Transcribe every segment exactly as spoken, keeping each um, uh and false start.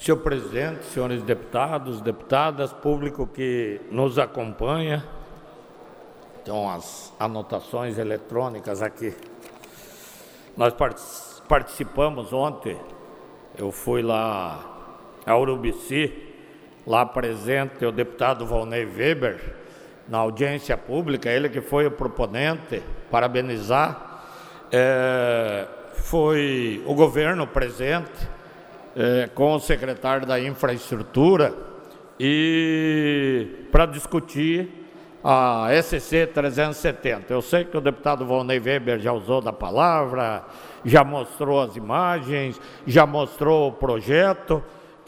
Senhor presidente, senhores deputados, deputadas, público que nos acompanha, então as anotações eletrônicas aqui. Nós participamos ontem, eu fui lá a Urubici, lá presente o deputado Volney Weber, na audiência pública, ele que foi o proponente, parabenizar, é, foi o governo presente, É, com o secretário da Infraestrutura e para discutir a S C trezentos e setenta. Eu sei que o deputado Volney Weber já usou da palavra, já mostrou as imagens, já mostrou o projeto,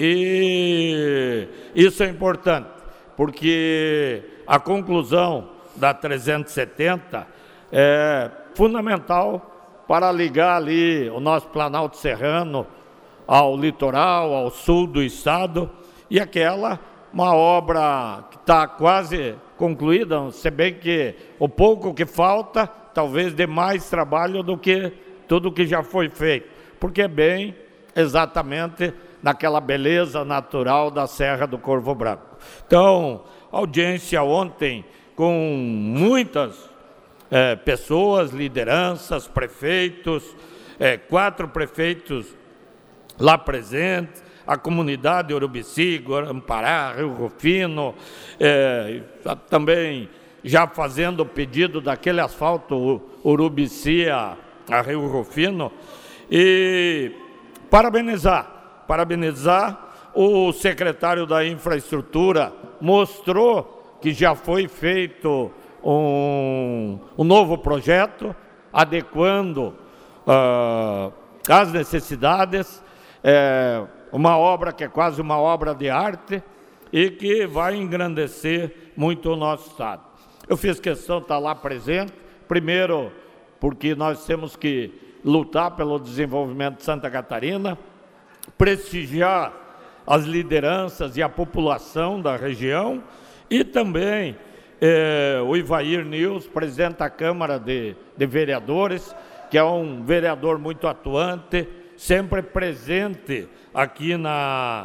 e isso é importante, porque a conclusão da trezentos e setenta é fundamental para ligar ali o nosso Planalto Serrano ao litoral, ao sul do estado, e aquela, uma obra que está quase concluída, se bem que o pouco que falta, talvez dê mais trabalho do que tudo que já foi feito, porque é bem exatamente naquela beleza natural da Serra do Corvo Branco. Então, audiência ontem com muitas é, pessoas, lideranças, prefeitos, é, quatro prefeitos lá presentes, a comunidade Urubici, Guarampará, Rio Rufino, é, também já fazendo o pedido daquele asfalto Urubici a, a Rio Rufino, e parabenizar, parabenizar o secretário da Infraestrutura, mostrou que já foi feito um, um novo projeto, adequando uh, as necessidades. É uma obra que é quase uma obra de arte e que vai engrandecer muito o nosso estado. Eu fiz questão de estar lá presente, primeiro porque nós temos que lutar pelo desenvolvimento de Santa Catarina, prestigiar as lideranças e a população da região, e também é, o Ivair Nils, presidente da Câmara de, de Vereadores, que é um vereador muito atuante, sempre presente aqui na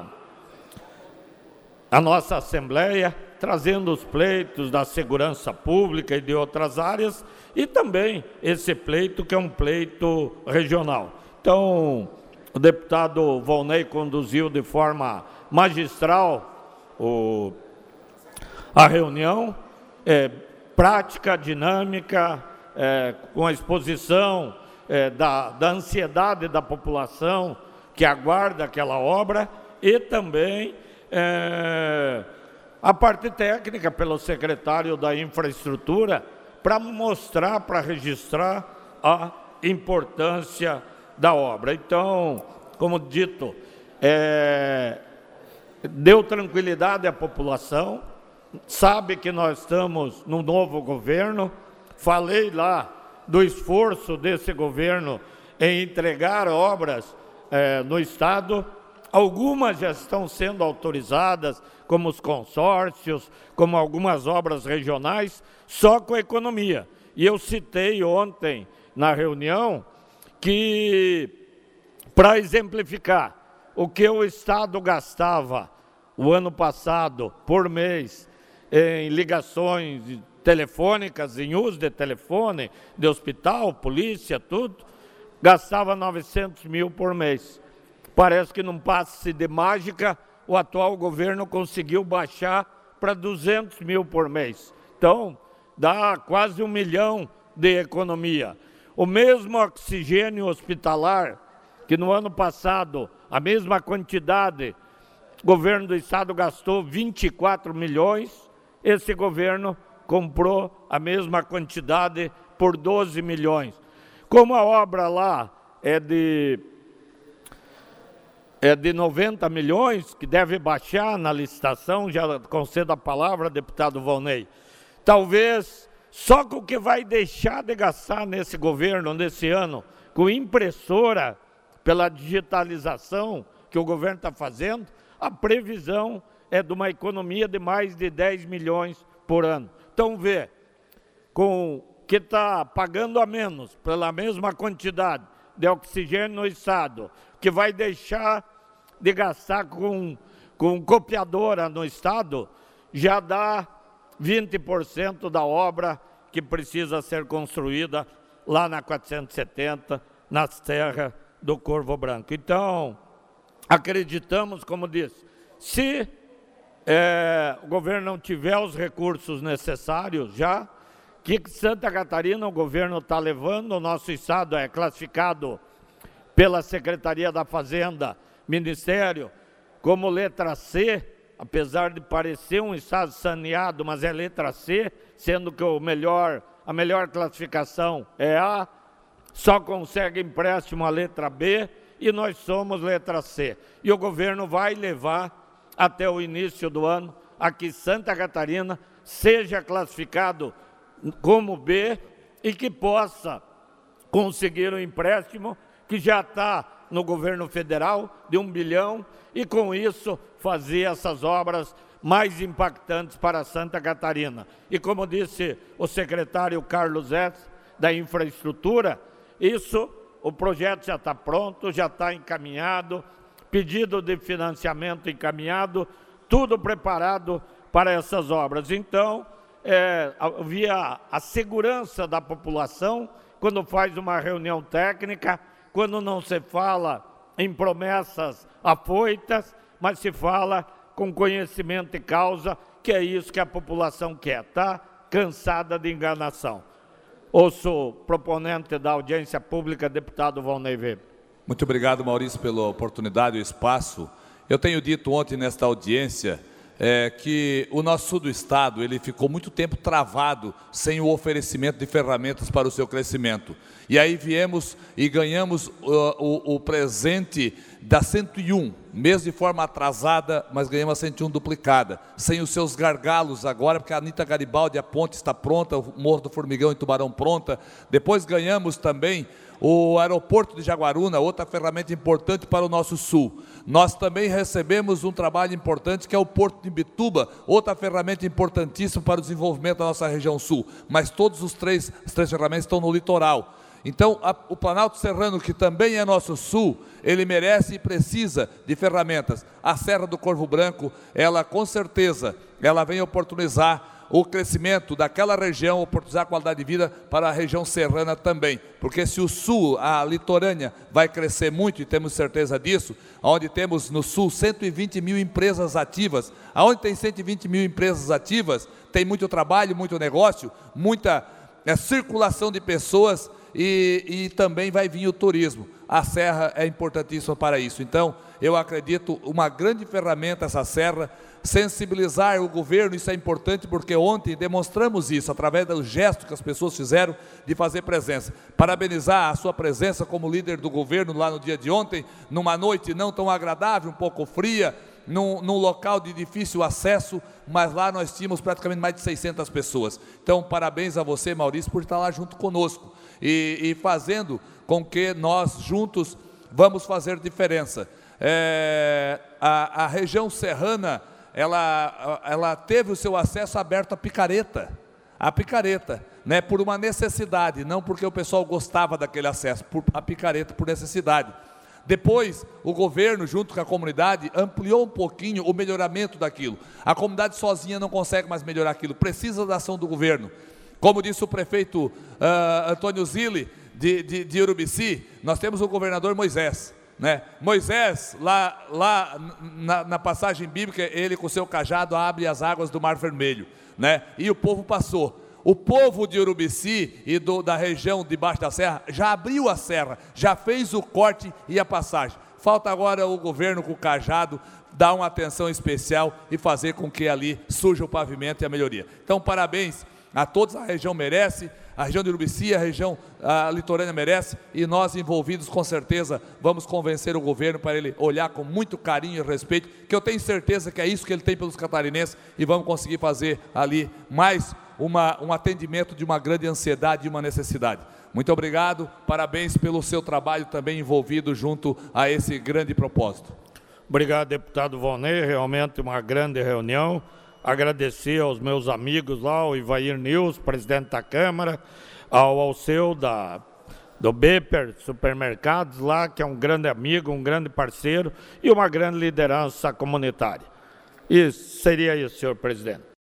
a nossa Assembleia, trazendo os pleitos da segurança pública e de outras áreas, e também esse pleito que é um pleito regional. Então, o deputado Volney conduziu de forma magistral o, a reunião, é, prática, dinâmica, é, com a exposição É, da, da ansiedade da população que aguarda aquela obra, e também é, a parte técnica pelo secretário da Infraestrutura, para mostrar, para registrar a importância da obra. Então, como dito, é, deu tranquilidade à população, sabe que nós estamos num novo governo. Falei lá do esforço desse governo em entregar obras eh, no estado. Algumas já estão sendo autorizadas, como os consórcios, como algumas obras regionais, só com a economia. E eu citei ontem na reunião que, para exemplificar o que o estado gastava o ano passado por mês em ligações telefônicas, em uso de telefone, de hospital, polícia, tudo, gastava novecentos mil por mês. Parece que num passe de mágica, o atual governo conseguiu baixar para duzentos mil por mês. Então, dá quase um milhão de economia. O mesmo oxigênio hospitalar, que no ano passado, a mesma quantidade, o governo do estado gastou vinte e quatro milhões, esse governo comprou a mesma quantidade por doze milhões. Como a obra lá é de, é de noventa milhões, que deve baixar na licitação, já concedo a palavra, deputado Volney, talvez só com o que vai deixar de gastar nesse governo, nesse ano, com impressora, pela digitalização que o governo está fazendo, a previsão é de uma economia de mais de dez milhões por ano. Então, vê, com que está pagando a menos pela mesma quantidade de oxigênio no estado, que vai deixar de gastar com, com copiadora no Estado, já dá vinte por cento da obra que precisa ser construída lá na quatrocentos e setenta, nas terras do Corvo Branco. Então, acreditamos, como disse, se é, o governo não tiver os recursos necessários já, que Santa Catarina, o governo está levando, o nosso estado é classificado pela Secretaria da Fazenda, Ministério, como letra C, apesar de parecer um estado saneado, mas é letra C, sendo que o melhor, a melhor classificação é A, só consegue empréstimo a letra B e nós somos letra C. E o governo vai levar até o início do ano a que Santa Catarina seja classificado como B e que possa conseguir um empréstimo que já está no governo federal de um bilhão e com isso fazer essas obras mais impactantes para Santa Catarina. E como disse o secretário Carlos S. da Infraestrutura, isso, o projeto já está pronto, já está encaminhado, pedido de financiamento encaminhado, tudo preparado para essas obras. Então, é, havia a segurança da população quando faz uma reunião técnica, quando não se fala em promessas afoitas, mas se fala com conhecimento e causa, que é isso que a população quer, está cansada de enganação. Ouço o proponente da audiência pública, deputado Volney Weber. Muito obrigado, Maurício, pela oportunidade e o espaço. Eu tenho dito ontem nesta audiência é, que o nosso sul do estado ele ficou muito tempo travado sem o oferecimento de ferramentas para o seu crescimento. E aí viemos e ganhamos uh, o, o presente da cento e um, mesmo de forma atrasada, mas ganhamos a cento e um duplicada, sem os seus gargalos agora, porque a Anita Garibaldi, a ponte está pronta, o Morro do Formigão em Tubarão pronta. Depois ganhamos também o aeroporto de Jaguaruna, outra ferramenta importante para o nosso sul. Nós também recebemos um trabalho importante que é o Porto de Imbituba, outra ferramenta importantíssima para o desenvolvimento da nossa região sul. Mas todos os três, as três ferramentas estão no litoral. Então, a, o Planalto Serrano, que também é nosso sul, ele merece e precisa de ferramentas. A Serra do Corvo Branco, ela com certeza, ela vem oportunizar o crescimento daquela região, oportunizar a qualidade de vida para a região serrana também. Porque se o sul, a litorânea, vai crescer muito, e temos certeza disso, onde temos no sul cento e vinte mil empresas ativas, aonde tem cento e vinte mil empresas ativas, tem muito trabalho, muito negócio, muita é, circulação de pessoas, E, e também vai vir o turismo. A serra é importantíssima para isso. Então, eu acredito, uma grande ferramenta essa serra, sensibilizar o governo, isso é importante porque ontem demonstramos isso, através do gesto que as pessoas fizeram de fazer presença. Parabenizar a sua presença como líder do governo lá no dia de ontem, numa noite não tão agradável, um pouco fria, num, num local de difícil acesso, mas lá nós tínhamos praticamente mais de seiscentas pessoas. Então, parabéns a você, Maurício, por estar lá junto conosco. E, e fazendo com que nós juntos vamos fazer diferença. É, a, a região serrana, ela, ela teve o seu acesso aberto à picareta, a picareta, né, por uma necessidade, não porque o pessoal gostava daquele acesso, por, a picareta por necessidade. Depois, o governo, junto com a comunidade, ampliou um pouquinho o melhoramento daquilo. A comunidade sozinha não consegue mais melhorar aquilo, precisa da ação do governo. Como disse o prefeito uh, Antônio Zilli, de, de, de Urubici, nós temos o governador Moisés. Né? Moisés, lá, lá na, na passagem bíblica, ele com o seu cajado abre as águas do Mar Vermelho. Né? E o povo passou. O povo de Urubici e do, da região debaixo da serra já abriu a serra, já fez o corte e a passagem. Falta agora o governo com o cajado dar uma atenção especial e fazer com que ali surja o pavimento e a melhoria. Então, parabéns a todos, a região merece, a região de Urubici, a região a litorânea merece, e nós envolvidos com certeza vamos convencer o governo para ele olhar com muito carinho e respeito, que eu tenho certeza que é isso que ele tem pelos catarinenses, e vamos conseguir fazer ali mais uma, um atendimento de uma grande ansiedade e uma necessidade. Muito obrigado, parabéns pelo seu trabalho também envolvido junto a esse grande propósito. Obrigado, deputado Volney, realmente uma grande reunião. Agradecer aos meus amigos lá, ao Ivair Nils, presidente da Câmara, ao Alceu da, do Beper Supermercados lá, que é um grande amigo, um grande parceiro e uma grande liderança comunitária. Isso seria isso, senhor presidente.